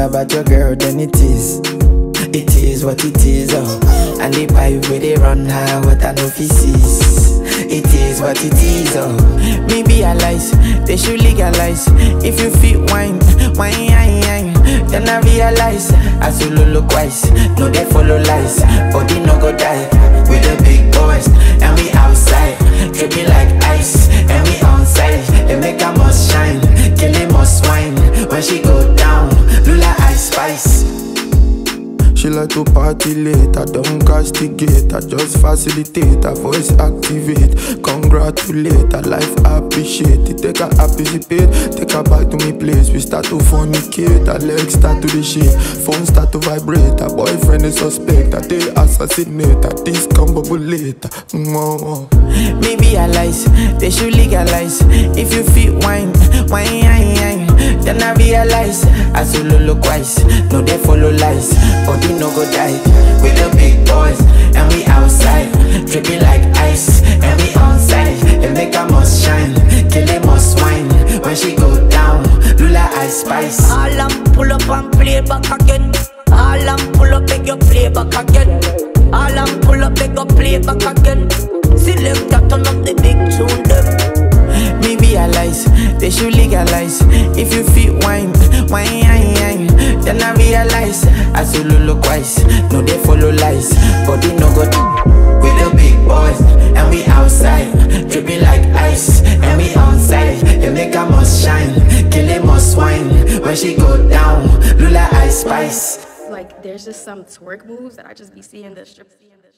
about your girl, then it is what it is, oh. And the pipe where they run high, what I know feces. It is what it is, oh. Maybe I lies, they should legalize. If you feel wine, then I realize I solo look wise, no they follow lies. Body no go die, with the big boys, and we outside, dripping like ice, and we onside. They make a must shine, kill him must wine. When she go down, Lula ice spice. She like to party late, I don't castigate, I just facilitate, her voice activate. Congratulate, her life appreciate it. Take her participate, take her back to me place. We start to fornicate, her legs start to the shake, phone start to vibrate. Her boyfriend is suspect, I they assassinate, I discombobulate. Maybe I lies, they should legalize. If you feel wine, then I realize I solo look wise, no they follow lies. Body no go die, with the big boys, and we outside, dripping like ice, and we onside. They make a must shine, kill him must wine. When she go down, Lula ice spice. All I'm pull up and play back again. All I'm pull up, beg you play back again. All I'm pull up, beg you play back again. Select that turn up the big tune them. Maybe I lies, they should legalize. If you feel wine, then I realize I solo look wise, no they follow lies. Body no go with the big boys, and we outside, dripping like ice, and we onside. They make a must shine, kill him must wine. When she go down, Lula ice spice. Like there's just some twerk moves that I just be seeing the strip.